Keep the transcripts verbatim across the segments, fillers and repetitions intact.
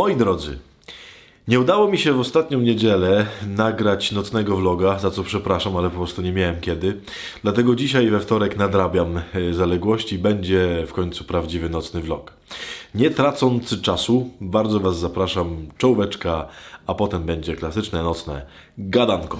Moi drodzy, nie udało mi się w ostatnią niedzielę nagrać nocnego vloga, za co przepraszam, ale po prostu nie miałem kiedy. Dlatego dzisiaj we wtorek nadrabiam zaległości, będzie w końcu prawdziwy nocny vlog. Nie tracąc czasu, bardzo Was zapraszam, czołóweczka, a potem będzie klasyczne nocne gadanko.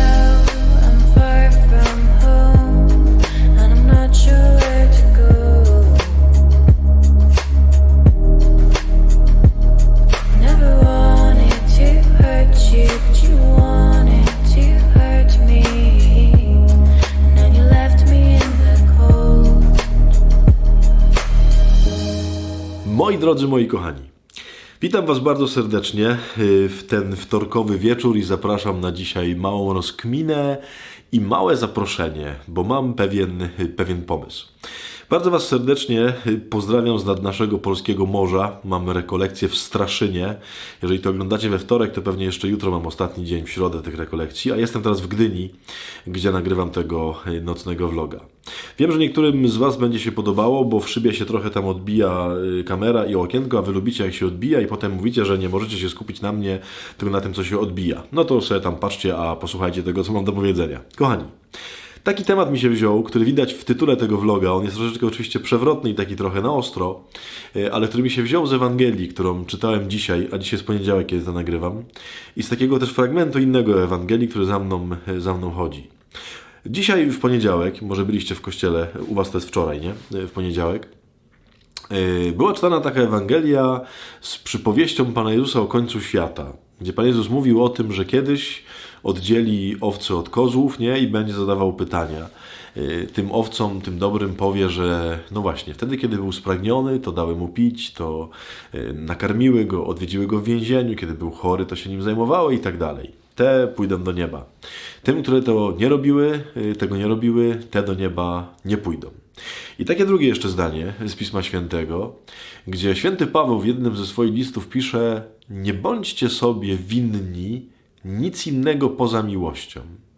Moi drodzy, moi kochani, witam Was bardzo serdecznie w ten wtorkowy wieczór i zapraszam na dzisiaj małą rozkminę i małe zaproszenie, bo mam pewien, pewien pomysł. Bardzo Was serdecznie pozdrawiam z nad naszego polskiego morza. Mam rekolekcje w Straszynie. Jeżeli to oglądacie we wtorek, to pewnie jeszcze jutro mam ostatni dzień w środę tych rekolekcji, a jestem teraz w Gdyni, gdzie nagrywam tego nocnego vloga. Wiem, że niektórym z Was będzie się podobało, bo w szybie się trochę tam odbija kamera i okienko, a Wy lubicie jak się odbija i potem mówicie, że nie możecie się skupić na mnie, tylko na tym, co się odbija. No to sobie tam patrzcie, a posłuchajcie tego, co mam do powiedzenia. Kochani, taki temat mi się wziął, który widać w tytule tego vloga. On jest troszeczkę oczywiście przewrotny i taki trochę na ostro, ale który mi się wziął z Ewangelii, którą czytałem dzisiaj, a dzisiaj jest poniedziałek, kiedy to nagrywam. I z takiego też fragmentu innego Ewangelii, który za mną, za mną chodzi. Dzisiaj w poniedziałek, może byliście w kościele, u Was to jest wczoraj, nie? W poniedziałek. Była czytana taka Ewangelia z przypowieścią Pana Jezusa o końcu świata, gdzie Pan Jezus mówił o tym, że kiedyś oddzieli owce od kozłów, nie? I będzie zadawał pytania. Tym owcom, tym dobrym powie, że no właśnie, wtedy kiedy był spragniony, to dały mu pić, to nakarmiły go, odwiedziły go w więzieniu, kiedy był chory, to się nim zajmowały i tak dalej. Te pójdą do nieba. Tym, które to nie robiły, tego nie robiły, te do nieba nie pójdą. I takie drugie jeszcze zdanie z Pisma Świętego, gdzie święty Paweł w jednym ze swoich listów pisze: nie bądźcie sobie winni nic innego poza miłością.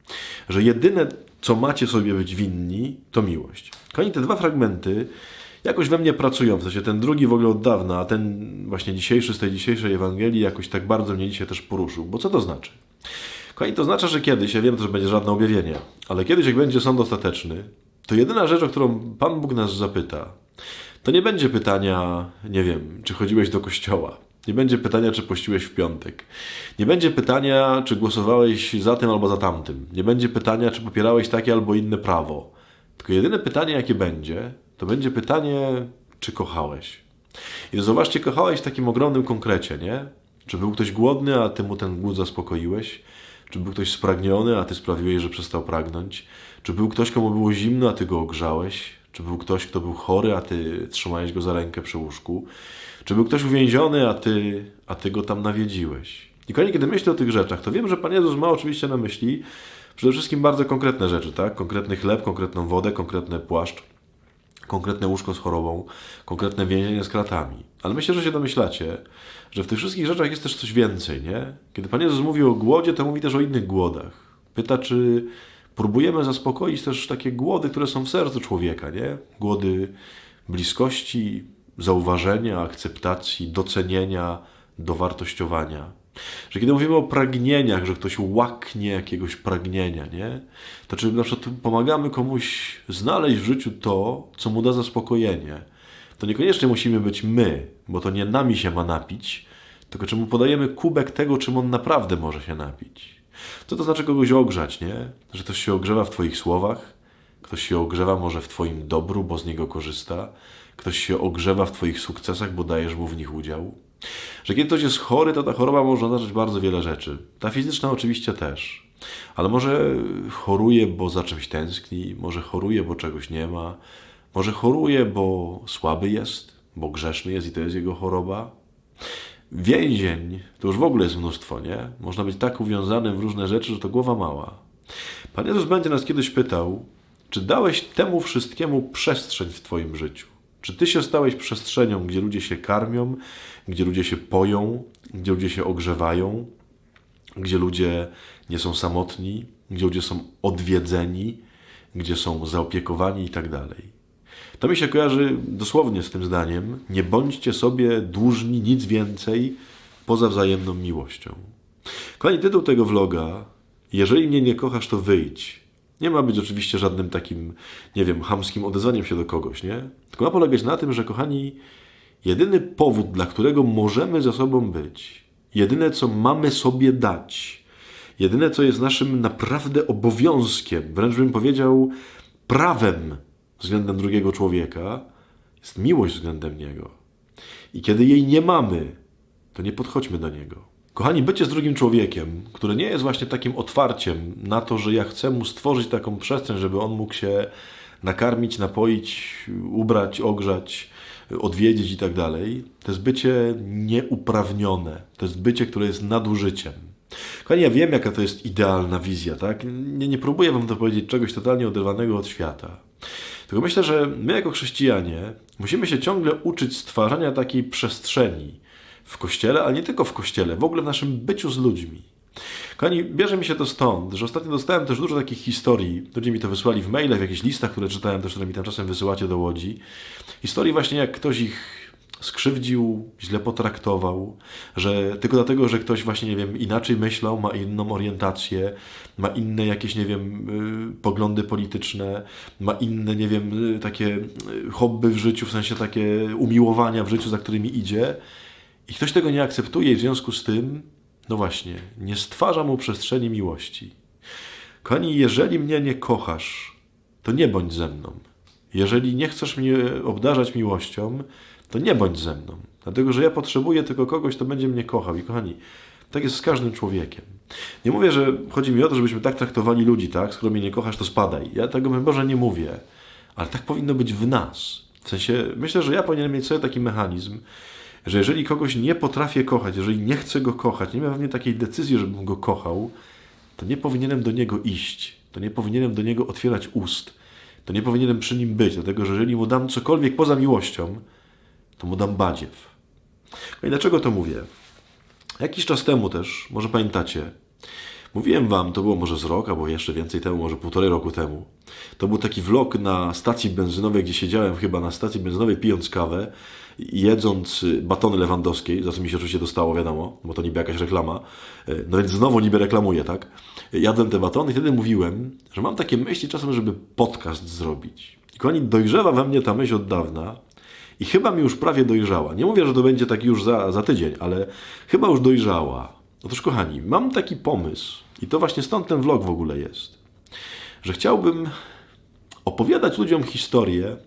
Że jedyne, co macie sobie być winni, to miłość. Kochani, te dwa fragmenty jakoś we mnie pracują, w sensie ten drugi w ogóle od dawna, a ten właśnie dzisiejszy z tej dzisiejszej Ewangelii jakoś tak bardzo mnie dzisiaj też poruszył. Bo co to znaczy? Kochani, to znaczy, że kiedyś, ja wiem, że będzie żadne objawienie, ale kiedyś jak będzie sąd ostateczny, to jedyna rzecz, o którą Pan Bóg nas zapyta, to nie będzie pytania, nie wiem, czy chodziłeś do kościoła. Nie będzie pytania, czy pościłeś w piątek. Nie będzie pytania, czy głosowałeś za tym albo za tamtym. Nie będzie pytania, czy popierałeś takie albo inne prawo. Tylko jedyne pytanie, jakie będzie, to będzie pytanie, czy kochałeś. I zobaczcie, kochałeś w takim ogromnym konkrecie, nie? Czy był ktoś głodny, a ty mu ten głód zaspokoiłeś? Czy był ktoś spragniony, a ty sprawiłeś, że przestał pragnąć? Czy był ktoś, komu było zimno, a ty go ogrzałeś? Czy był ktoś, kto był chory, a ty trzymałeś go za rękę przy łóżku? Czy był ktoś uwięziony, a ty, a ty go tam nawiedziłeś? I kochani, kiedy myślę o tych rzeczach, to wiem, że Pan Jezus ma oczywiście na myśli przede wszystkim bardzo konkretne rzeczy, tak? Konkretny chleb, konkretną wodę, konkretny płaszcz, konkretne łóżko z chorobą, konkretne więzienie z kratami. Ale myślę, że się domyślacie, że w tych wszystkich rzeczach jest też coś więcej, nie? Kiedy Pan Jezus mówi o głodzie, to mówi też o innych głodach. Pyta, czy próbujemy zaspokoić też takie głody, które są w sercu człowieka, nie? Głody bliskości, zauważenia, akceptacji, docenienia, dowartościowania. Że kiedy mówimy o pragnieniach, że ktoś łaknie jakiegoś pragnienia, nie? To czy na przykład pomagamy komuś znaleźć w życiu to, co mu da zaspokojenie. To niekoniecznie musimy być my, bo to nie nami się ma napić, tylko czy mu podajemy kubek tego, czym on naprawdę może się napić. Co to znaczy kogoś ogrzać, nie? Że ktoś się ogrzewa w Twoich słowach, ktoś się ogrzewa może w Twoim dobru, bo z niego korzysta, ktoś się ogrzewa w Twoich sukcesach, bo dajesz mu w nich udział. Że kiedy ktoś jest chory, to ta choroba może oznaczać bardzo wiele rzeczy. Ta fizyczna oczywiście też. Ale może choruje, bo za czymś tęskni, może choruje, bo czegoś nie ma, może choruje, bo słaby jest, bo grzeszny jest i to jest jego choroba. Więzień to już w ogóle jest mnóstwo, nie? Można być tak uwiązanym w różne rzeczy, że to głowa mała. Pan Jezus będzie nas kiedyś pytał, czy dałeś temu wszystkiemu przestrzeń w Twoim życiu? Czy Ty się stałeś przestrzenią, gdzie ludzie się karmią, gdzie ludzie się poją, gdzie ludzie się ogrzewają, gdzie ludzie nie są samotni, gdzie ludzie są odwiedzeni, gdzie są zaopiekowani i tak dalej. To mi się kojarzy dosłownie z tym zdaniem: nie bądźcie sobie dłużni nic więcej poza wzajemną miłością. Kochani, tytuł tego vloga: jeżeli mnie nie kochasz, to wyjdź. Nie ma być oczywiście żadnym takim, nie wiem, chamskim odezwaniem się do kogoś, nie? Tylko ma polegać na tym, że, kochani, jedyny powód, dla którego możemy ze sobą być, jedyne, co mamy sobie dać, jedyne, co jest naszym naprawdę obowiązkiem, wręcz bym powiedział prawem względem drugiego człowieka, jest miłość względem niego. I kiedy jej nie mamy, to nie podchodźmy do niego. Kochani, bycie z drugim człowiekiem, które nie jest właśnie takim otwarciem na to, że ja chcę mu stworzyć taką przestrzeń, żeby on mógł się nakarmić, napoić, ubrać, ogrzać, odwiedzić i tak dalej, to jest bycie nieuprawnione. To jest bycie, które jest nadużyciem. Kochani, ja wiem, jaka to jest idealna wizja, tak? Nie, nie próbuję wam to powiedzieć czegoś totalnie oderwanego od świata. Tylko myślę, że my jako chrześcijanie musimy się ciągle uczyć stwarzania takiej przestrzeni w Kościele, ale nie tylko w Kościele, w ogóle w naszym byciu z ludźmi. Kochani, bierze mi się to stąd, że ostatnio dostałem też dużo takich historii, ludzie mi to wysłali w mailach, w jakichś listach, które czytałem też, które mi tam czasem wysyłacie do Łodzi. Historii właśnie, jak ktoś ich skrzywdził, źle potraktował, że tylko dlatego, że ktoś właśnie, nie wiem, inaczej myślał, ma inną orientację, ma inne jakieś, nie wiem, poglądy polityczne, ma inne, nie wiem, takie hobby w życiu, w sensie takie umiłowania w życiu, za którymi idzie. I ktoś tego nie akceptuje i w związku z tym, no właśnie, nie stwarza mu przestrzeni miłości. Kochani, jeżeli mnie nie kochasz, to nie bądź ze mną. Jeżeli nie chcesz mnie obdarzać miłością, to nie bądź ze mną. Dlatego, że ja potrzebuję tylko kogoś, kto będzie mnie kochał. I kochani, tak jest z każdym człowiekiem. Nie mówię, że chodzi mi o to, żebyśmy tak traktowali ludzi, tak? Skoro mnie nie kochasz, to spadaj. Ja tego, Boże, nie mówię. Ale tak powinno być w nas. W sensie, myślę, że ja powinienem mieć sobie taki mechanizm, że jeżeli kogoś nie potrafię kochać, jeżeli nie chcę go kochać, nie ma we mnie takiej decyzji, żebym go kochał, to nie powinienem do niego iść, to nie powinienem do niego otwierać ust, to nie powinienem przy nim być, dlatego że jeżeli mu dam cokolwiek poza miłością, to mu dam badziew. I dlaczego to mówię? Jakiś czas temu też, może pamiętacie, mówiłem wam, to było może z rok, albo jeszcze więcej temu, może półtorej roku temu. To był taki vlog na stacji benzynowej, gdzie siedziałem chyba na stacji benzynowej, pijąc kawę, jedząc batony lewandowskiej, za co mi się oczywiście dostało, wiadomo, bo to niby jakaś reklama. No więc znowu niby reklamuję, tak? Jadłem te batony i wtedy mówiłem, że mam takie myśli czasem, żeby podcast zrobić. I kochani, dojrzewa we mnie ta myśl od dawna i chyba mi już prawie dojrzała. Nie mówię, że to będzie tak już za, za tydzień, ale chyba już dojrzała. Otóż, kochani, mam taki pomysł i to właśnie stąd ten vlog w ogóle jest, że chciałbym opowiadać ludziom historię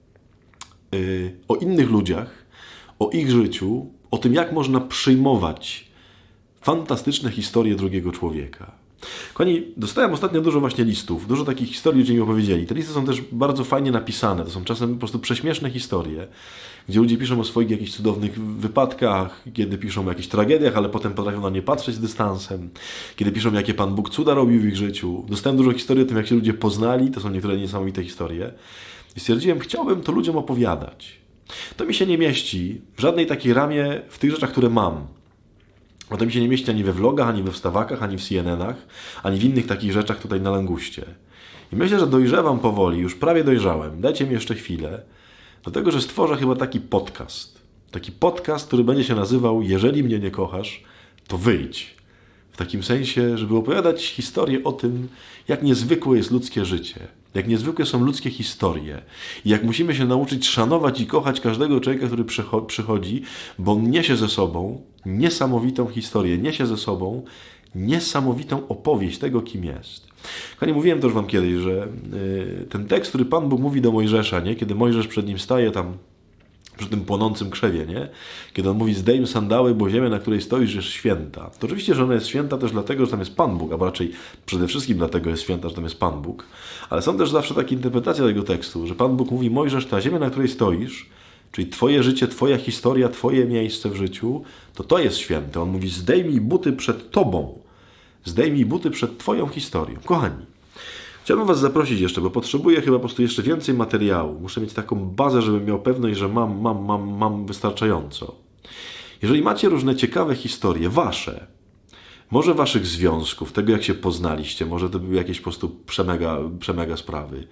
yy, o innych ludziach, o ich życiu, o tym, jak można przyjmować fantastyczne historie drugiego człowieka. Kochani, dostałem ostatnio dużo właśnie listów, dużo takich historii, ludzie mi opowiedzieli. Te listy są też bardzo fajnie napisane, to są czasem po prostu prześmieszne historie, gdzie ludzie piszą o swoich jakichś cudownych wypadkach, kiedy piszą o jakichś tragediach, ale potem potrafią na nie patrzeć z dystansem, kiedy piszą, jakie Pan Bóg cuda robił w ich życiu. Dostałem dużo historii o tym, jak się ludzie poznali, to są niektóre niesamowite historie. I stwierdziłem, chciałbym to ludziom opowiadać. To mi się nie mieści w żadnej takiej ramie w tych rzeczach, które mam. Bo to mi się nie mieści ani we vlogach, ani we wstawakach, ani w C N N-ach, ani w innych takich rzeczach tutaj na Languście. I myślę, że dojrzewam powoli, już prawie dojrzałem. Dajcie mi jeszcze chwilę, dlatego że stworzę chyba taki podcast. Taki podcast, który będzie się nazywał Jeżeli mnie nie kochasz, to wyjdź. W takim sensie, żeby opowiadać historię o tym, jak niezwykłe jest ludzkie życie. Jak niezwykłe są ludzkie historie i jak musimy się nauczyć szanować i kochać każdego człowieka, który przychodzi, bo on niesie ze sobą niesamowitą historię, niesie ze sobą niesamowitą opowieść tego, kim jest. Kochani, mówiłem też wam kiedyś, że yy, ten tekst, który Pan Bóg mówi do Mojżesza, nie? Kiedy Mojżesz przed nim staje tam przy tym płonącym krzewie, nie? Kiedy on mówi, zdejm sandały, bo ziemia, na której stoisz, jest święta. To oczywiście, że ona jest święta też dlatego, że tam jest Pan Bóg, a raczej przede wszystkim dlatego jest święta, że tam jest Pan Bóg. Ale są też zawsze takie interpretacje tego tekstu, że Pan Bóg mówi, Mojżesz, ta ziemia, na której stoisz, czyli twoje życie, twoja historia, twoje miejsce w życiu, to to jest święte. On mówi, zdejmij buty przed tobą. Zdejmij buty przed twoją historią. Kochani, chciałbym was zaprosić jeszcze, bo potrzebuję chyba po prostu jeszcze więcej materiału. Muszę mieć taką bazę, żebym miał pewność, że mam, mam, mam, mam wystarczająco. Jeżeli macie różne ciekawe historie, wasze, może waszych związków, tego jak się poznaliście, może to były jakieś po prostu przemega, przemega sprawy,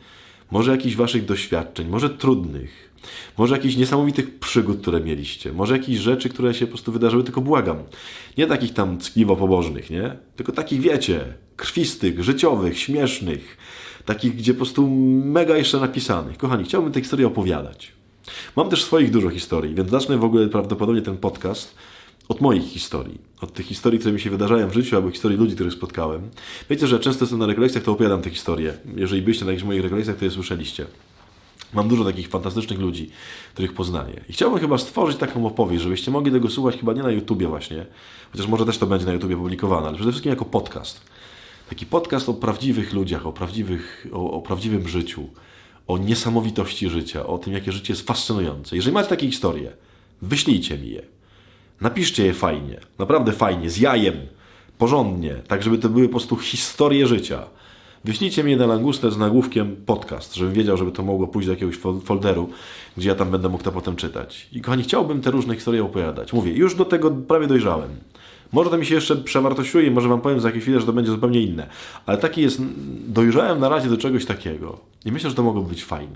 może jakichś waszych doświadczeń, może trudnych, może jakichś niesamowitych przygód, które mieliście, może jakichś rzeczy, które się po prostu wydarzyły, tylko błagam. Nie takich tam ckliwo pobożnych, nie? Tylko takich, wiecie, krwistych, życiowych, śmiesznych, takich, gdzie po prostu mega jeszcze napisanych. Kochani, chciałbym tę historię opowiadać. Mam też swoich dużo historii, więc zacznę w ogóle prawdopodobnie ten podcast od moich historii. Od tych historii, które mi się wydarzają w życiu, albo historii ludzi, których spotkałem. Wiecie, że często jestem na rekolekcjach, to opowiadam te historie. Jeżeli byliście na jakichś moich rekolekcjach, to je słyszeliście. Mam dużo takich fantastycznych ludzi, których poznaję. I chciałbym chyba stworzyć taką opowieść, żebyście mogli tego słuchać chyba nie na YouTubie właśnie, chociaż może też to będzie na YouTubie publikowane, ale przede wszystkim jako podcast. Taki podcast o prawdziwych ludziach, o, prawdziwych, o, o prawdziwym życiu, o niesamowitości życia, o tym, jakie życie jest fascynujące. Jeżeli macie takie historie, wyślijcie mi je. Napiszcie je fajnie, naprawdę fajnie, z jajem, porządnie, tak żeby to były po prostu historie życia. Wyślijcie mi je na langustę z nagłówkiem podcast, żebym wiedział, żeby to mogło pójść do jakiegoś folderu, gdzie ja tam będę mógł to potem czytać. I kochani, chciałbym te różne historie opowiadać. Mówię, już do tego prawie dojrzałem. Może to mi się jeszcze przewartościuje i może wam powiem za jakieś chwilę, że to będzie zupełnie inne. Ale taki jest, dojrzałem na razie do czegoś takiego. I myślę, że to mogło być fajne.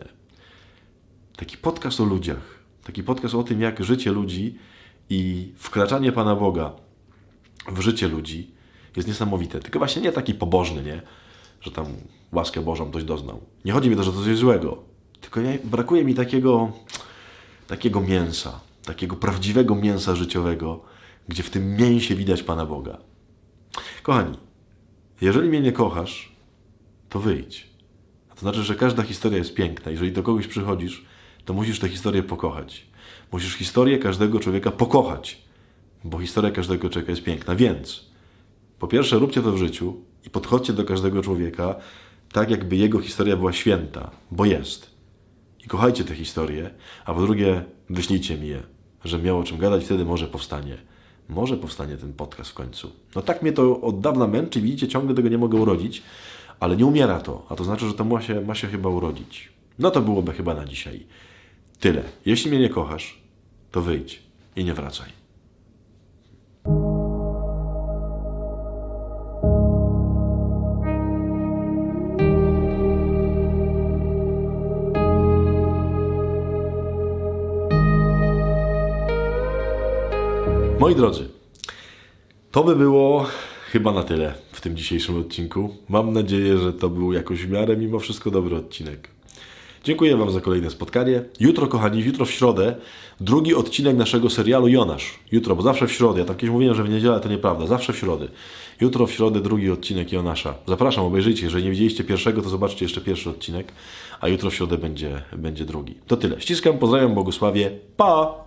Taki podcast o ludziach. Taki podcast o tym, jak życie ludzi i wkraczanie Pana Boga w życie ludzi jest niesamowite. Tylko właśnie nie taki pobożny, nie? Że tam łaskę Bożą ktoś doznał. Nie chodzi mi o to, że to coś złego. Tylko ja, brakuje mi takiego, takiego mięsa, takiego prawdziwego mięsa życiowego, gdzie w tym mięsie widać Pana Boga. Kochani, jeżeli mnie nie kochasz, to wyjdź. A to znaczy, że każda historia jest piękna. Jeżeli do kogoś przychodzisz, to musisz tę historię pokochać. Musisz historię każdego człowieka pokochać, bo historia każdego człowieka jest piękna. Więc po pierwsze róbcie to w życiu i podchodźcie do każdego człowieka tak, jakby jego historia była święta, bo jest. I kochajcie tę historię, a po drugie wyślijcie mi je, że miało o czym gadać, wtedy może powstanie. Może powstanie ten podcast w końcu. No tak mnie to od dawna męczy, widzicie, ciągle tego nie mogę urodzić, ale nie umiera to, a to znaczy, że to ma się, ma się chyba urodzić. No to byłoby chyba na dzisiaj tyle. Jeśli mnie nie kochasz, to wyjdź i nie wracaj. Moi drodzy, to by było chyba na tyle w tym dzisiejszym odcinku. Mam nadzieję, że to był jakoś w miarę mimo wszystko dobry odcinek. Dziękuję Wam za kolejne spotkanie. Jutro, kochani, jutro w środę drugi odcinek naszego serialu Jonasz. Jutro, bo zawsze w środę. Ja tam kiedyś mówiłem, że w niedzielę, to nieprawda. Zawsze w środę. Jutro w środę drugi odcinek Jonasza. Zapraszam, obejrzyjcie. Jeżeli nie widzieliście pierwszego, to zobaczcie jeszcze pierwszy odcinek. A jutro w środę będzie, będzie drugi. To tyle. Ściskam, pozdrawiam, błogosławię. Pa!